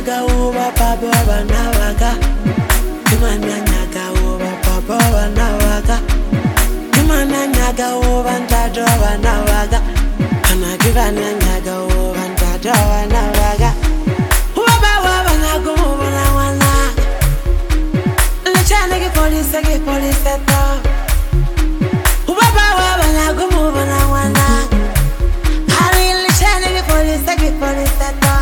nyaga uba papa banawaka. Kimana nyaga uba papa banawaka. Kimana nyaga uba ntado banawaka. Ana kivana nyaga uba ntado banawaka. Uba waba nagumu banawana. Lechane ke police to. Uba waba nagumu banawana. Ari lechane ke police to.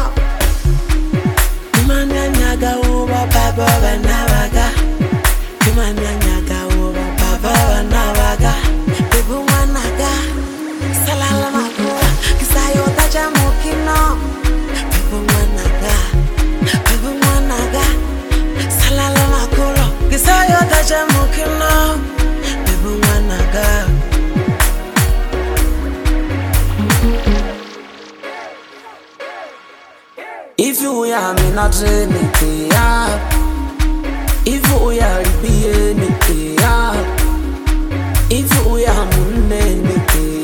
Kimana nyaga uba papa banawaka. Kimana nyaga uba papa banawaka. Bibu wanaga salala makura kisayo tacha mukino. Bibu wanaga salala makura kisayo tacha mukino. Bibu wanaga. If you are me not anything, if you are anything, if you are anything,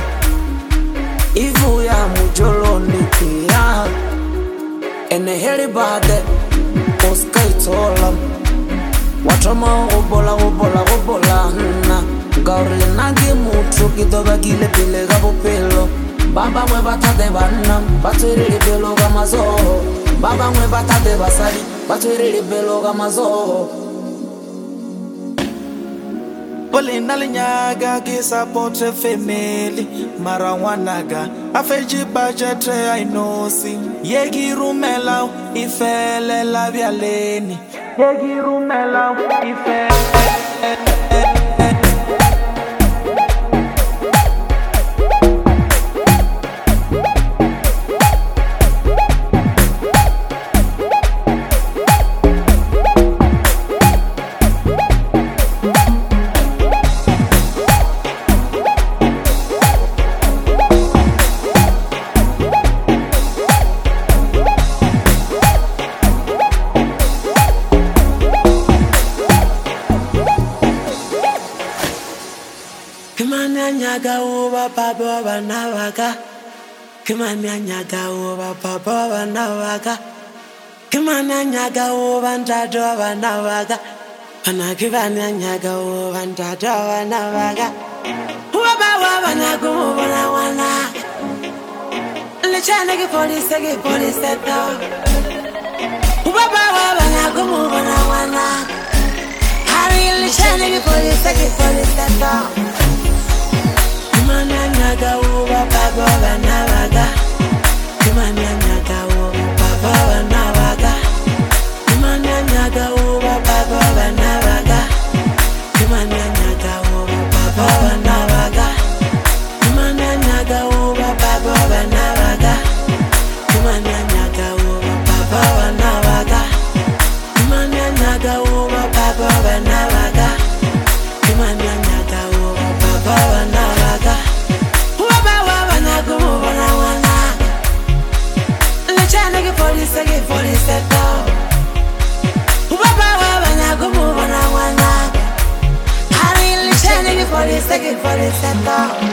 if you are mujolo anything, and the hairy body, Oscar tolam, watama obola, na gaurle nagi mutu kitobagile pile gabo pelo. Baba mwe batade banam, batwerele belo gamazo. Baba mwe batade basali, batwerele belo gamazo. Polina linyaga kisa potre family marawanaga afeji budget ainosi yegi rumela ifele la vialeni yegi rumela ifele. Kimana nyaga uba papa banawaka. Kimana nyaga uba papa banawaka. Kimana nyaga uba ntado banawaka. Ana kivana nyaga uba ntado banawaka. Uba waba nagumu banawana. Lechane ke police to. Uba waba nagumu banawana. Hari lechane ke police to. Kimana nyaga uba papa banawaka. Kimana nyaga uba papa banawaka. Kimana nyaga uba papa banawaka. Kimana nyaga uba papa banawaka. Kimana nyaga uba papa banawaka. Kimana nyaga uba papa banawaka. Kimana nyaga uba papa banawaka. Kimana nyaga uba papa banawaka. Police to. Uba waba nagumu banawana. Hari lechane ke police to.